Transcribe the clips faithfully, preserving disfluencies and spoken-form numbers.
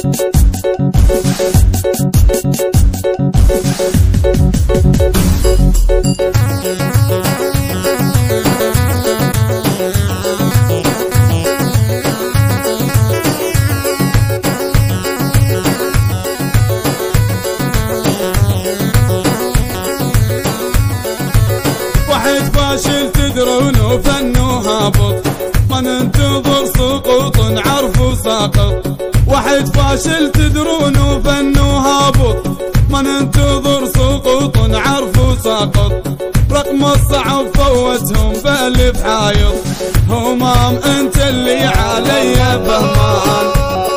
واحد فاشل تدرون فنه هابط، ما ننتظر سقوط نعرف ساقط. واحد فاشل تدرون فنه هابط، ما ننتظر سقوط نعرف ساقط. رقم الصعب فوتهم بألف حايط، همام انت اللي علي فهمان.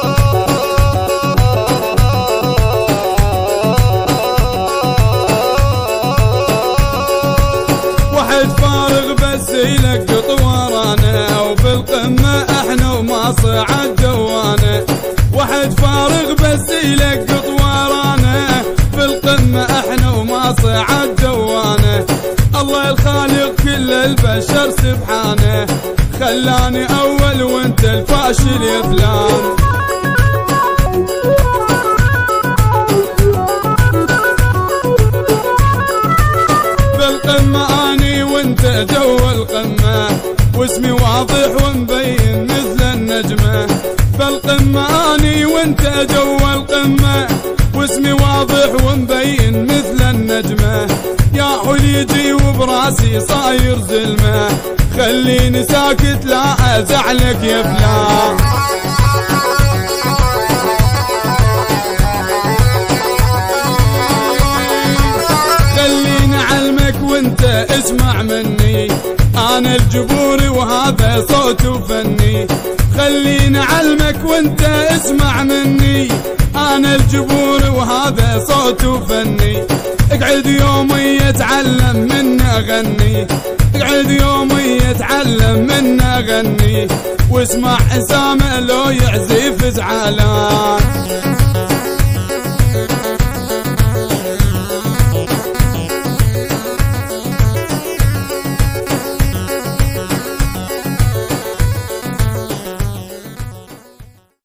واحد فارغ بس يلقط ورانا، وفي القمة احنا وما صعد جوانا. واحد فارغ بس يلقط ورانا، في القمة احنا وما صعد جوانا. الله الخالق كل البشر سبحانه، خلاني اول وانت الفاشل يا فلان. بالقمة اني وانت جو القمة، واسمي واضح ومبين مثل النجمة. بالقمة اني وانت جو القمة، واسمي واضح ومبين مثل النجمة. يا حليجي وبراسي صاير زلمة، خليني ساكت لا ازعلك يا فلان. خليني علمك وانت اسمع مني، انا الجبوري وهذا صوت وفني. خليني علمك وانت اسمع مني، انا الجبوري وهذا صوت وفني. اقعد يومي يتعلم منا غني، اقعد يومي يتعلم منا غني، واسمع حسامه لو يعزف زعلان.